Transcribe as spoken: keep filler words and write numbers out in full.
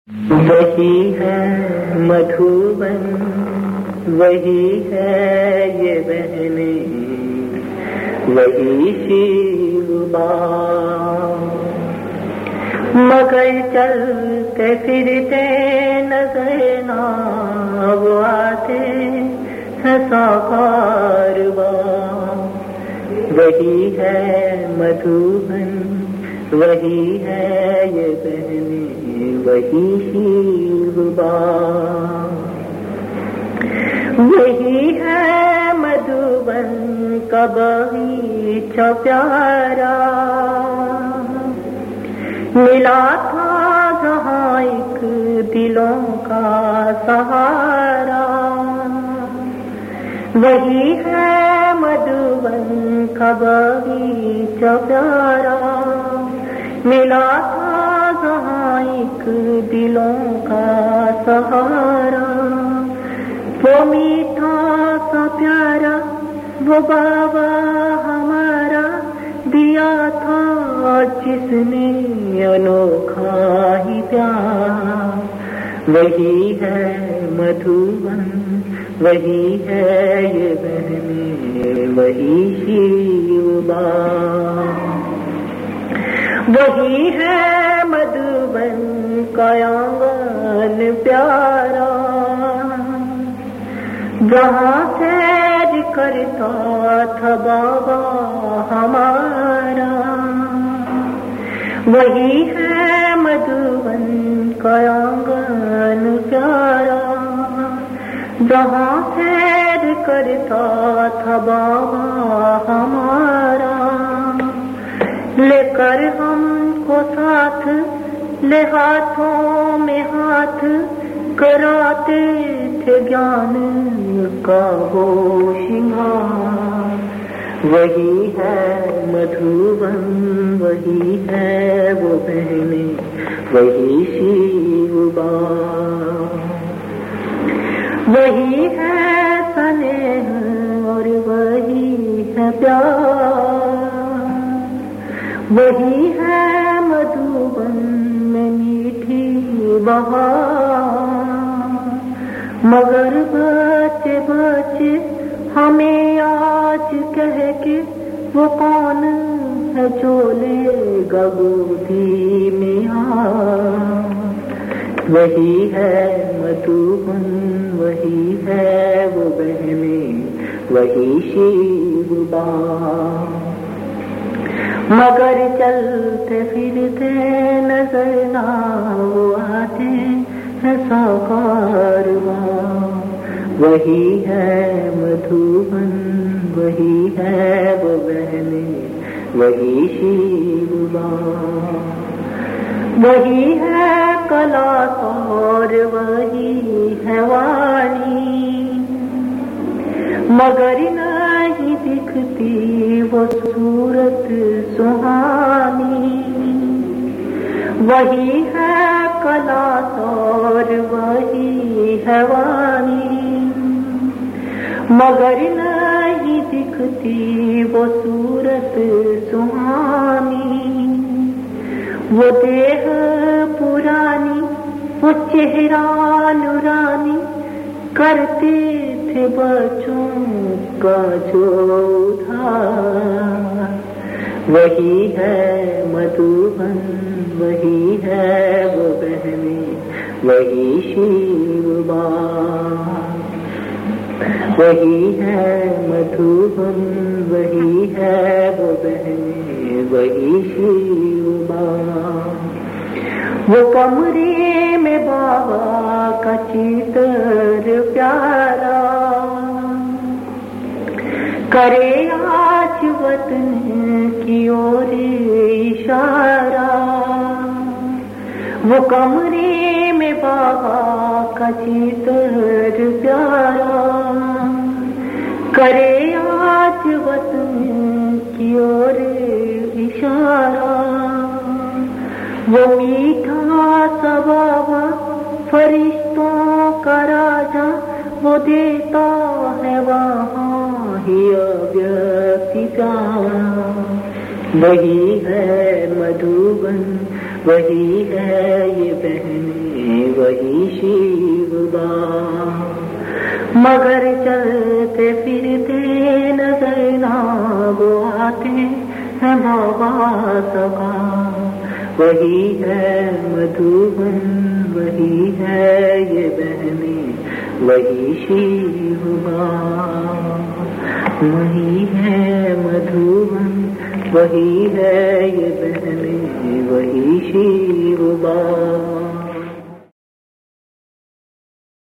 वही है मधुबन, वही है ये बहने, वही शिवबा। मगर चलते फिरते नजर ना वो आते हैं साकारवा। वही है मधुबन, वही है ये बहने, वही शिवबा। वही है मधुबन का बगीचा प्यारा, मिला था जहाँ एक दिलों का सहारा। वही है मधुबन का बगीचा प्यारा, मिला था जहाँ एक दिलों का सहारा। वो मीठा सा प्यारा वो बाबा हमारा दिया था, जिसने अनोखा ही प्यार। वही है मधुबन, वही है ये बहने, वही शिवबा। वही है मधुबन का आंगन प्यारा, जहाँ सैर करता था बाबा हमारा। वही है मधुबन का आंगन प्यारा, जहाँ सैर करता था बाबा हमारा। लेकर हमको साथ ले हाथों में हाथ, कराते थे ज्ञान का वो श्रृंगार। वही है मधुबन, वही है वो बहने, वही शिवबा। वही है स्नेह और वही है प्यार। वही है मधुबन में मीठी बहार। मगर बच्चे बच्चे हमें आज कह के वो कौन है जो लेगा गोदी में हाथ। वही है मधुबन, वही है वो बहने, वही शिवबा। मगर चलते फिरते नजर ना वो आते हैं साकारवा। वही है मधुबन, वही है वो बहने, वही शिवबा। वही है कला और वही है वाणी, मगर नहीं दिखती वो सूरत सुहानी। वही है कला और वही है वाणी, मगर नहीं दिखती वो सूरत सुहानी। वो देह पुरानी, वो चेहरा नूरानी, करते थे बच्चों का जो उद्धार। वही है मधुबन, वही है वो बहने, वही शिवबा। वही है मधुबन, वही है वो बहने, वही शिवबा। वो कमरे में बाबा का चित्र प्यारा, करे आज वतन की ओर इशारा। वो कमरे में बाबा का चित्र प्यारा, करे आज वतन की ओर इशारा। वो मीठा सा बाबा फरिश्तों का राजा, वो देता है वहाँ ही अव्यक्ति प्यार। वही है मधुबन, वही है ये बहने, वही शिवबा। मगर चलते फिरते नजर ना वो आते हैं बाबा सभा। वही है मधुबन, वही है ये बहने, वही शिवबा। वही है मधुबन, वही है ये बहने, वही शिवबा।